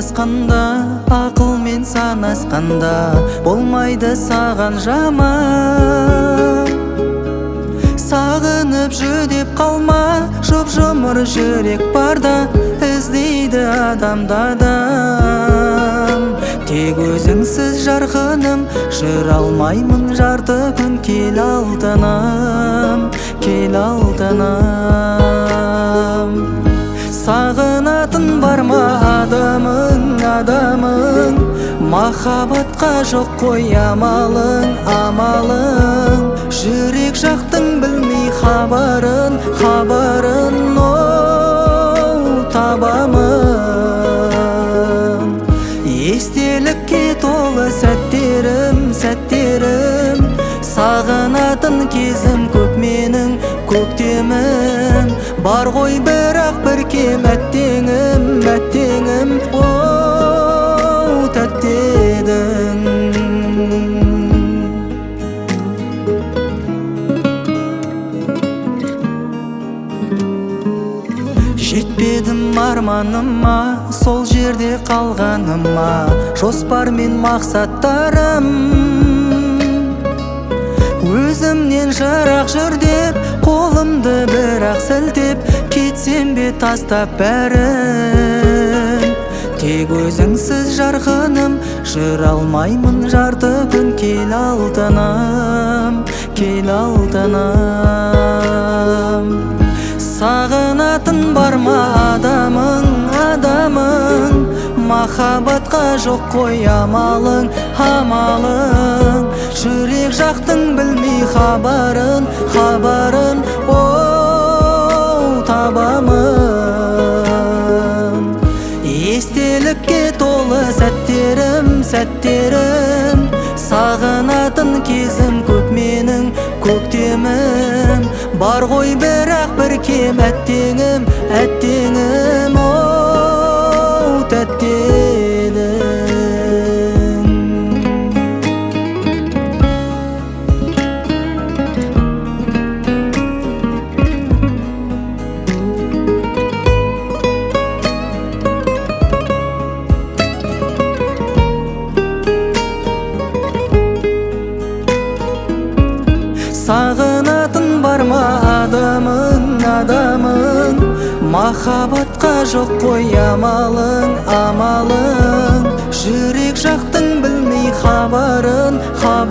басқанда, ақылмен санасқанда, болмайды саған жаман. Сағынып жүдеп қалма, жұп-жұмыр жүрек барда, іздейді адамды адам. Тек өзіңсіз жарқыным, жүр алмаймын жарты күн, кел алтыным, кел алтыным. Сағынатын бар ма адамың, адамың? Махаббатқа жоқ қой амалың, амалың. Жүрек жақтың білмей хабарын, хабарын, оу табамын. Естелікке толы сәттерім, сәттерім. Сағынатын кезім көп менің, көктемім. Бар ғой бірақ бір кем әттеңім, әттеңім, оу тәтті едің. Жетпедім арманыма, сол жерде қалғаныма, жоспар мен мақсаттарым. Өзімнен жырақ жүр деп, қолымды бірақ сілтеп, кетсем бе тастап бәрін. Тек өзіңсіз жарқыным, жүр алмаймын жарты күн, кел алтыным, кел алтыным. Сағынатын бар ма адамың, адамың? Махаббатқа жоқ қой амалың, амалың. Жүрек жақтың білмей хабарын, хабарын, оу табамын. Естелікке толы сәттерім, сәттерім. Сағынатын кезім көп менің, көктемім. Бар ғой бірақ бір кем әттеңім, әттеңім, оу тәтті едің. Сағынатын бар ма адамың, адамың? Махаббатқа жоқ қой амалың, амалың. Жүрек жақтың білмей хабарын,